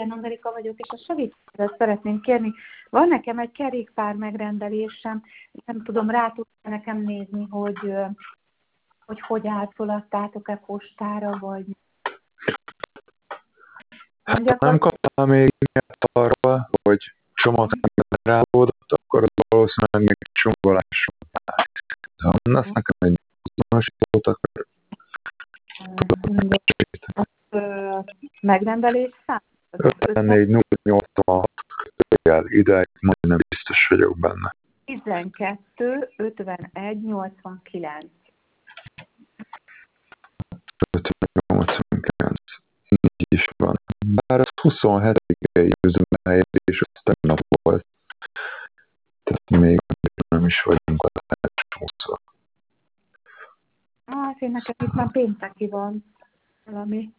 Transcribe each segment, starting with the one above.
igen, Angelika vagyok, és a segítséget szeretném kérni. Van nekem egy kerékpár megrendelésem, nem tudom, rá tudsz nekem nézni, hogy átfoladtátok-e postára, vagy... Hát nem kaptam még ilyet arra, hogy csomagreálódott, akkor valószínűleg még csomagolásra már. De ha lesz nekem egy azonosítót, akkor megrendelés szám? 54 086 ideig majdnem biztos vagyok benne. 12 51 89. 589. Így is van. Bár az 27-i üzemhelyezés, az tegnap volt. Tehát még nem is vagyunk a társúszva. Hát én nekem itt már pénteki van valami.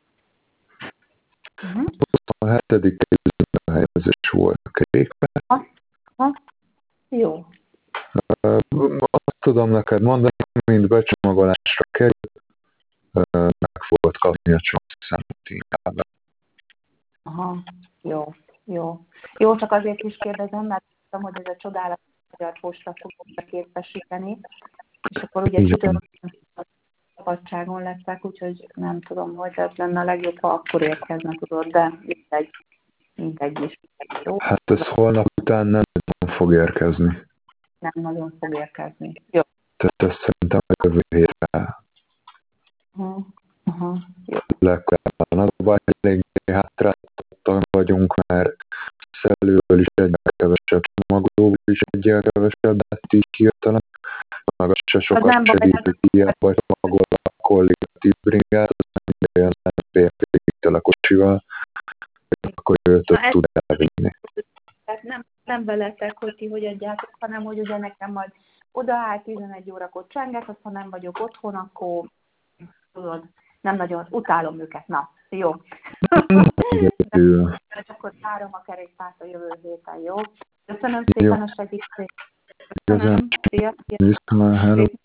27-i üzemhelyezés volt a kerékpár. Jó. Azt tudom neked mondani, mint becsomagolásra kerül, meg fogod kapni a csomagszámot inkább. Aha, jó, csak azért is kérdezem, mert tudom, hogy ez a csodálatos magyar posta fogok képesíteni, és akkor ugye csütörtökön szabadságon leszek, úgyhogy nem tudom, hogy ez lenne a legjobb, ha akkor érkezne, tudod, de mindegy is. Jó? Hát ez holnap után nem nagyon fog érkezni. Nem nagyon fog érkezni. Jó. Tehát ezt szerintem a jövő hétre Jó. legkorábban. Az a baj, eléggé hátráltatottak vagyunk, mert szelőből is egyre kevesebb, csomagolóból is egyre kevesebbet így hirtelen. Meg az se sokat segít, hogy hiába csomagol a kollektív bringát, az nem olyan PFP-től a kocsival, hogy akkor őt tud elvinni. Tehát nem veletek, hogy ti hogy adjátok, hanem hogy ugye nekem majd odaáll 11 órakor csenget, ha nem vagyok otthon, akkor tudod, nem nagyon utálom őket. Na, jó. Akkor várom a kerékpárt a jövő héten, jó? Köszönöm szépen a segítséget. Köszönöm. Szia.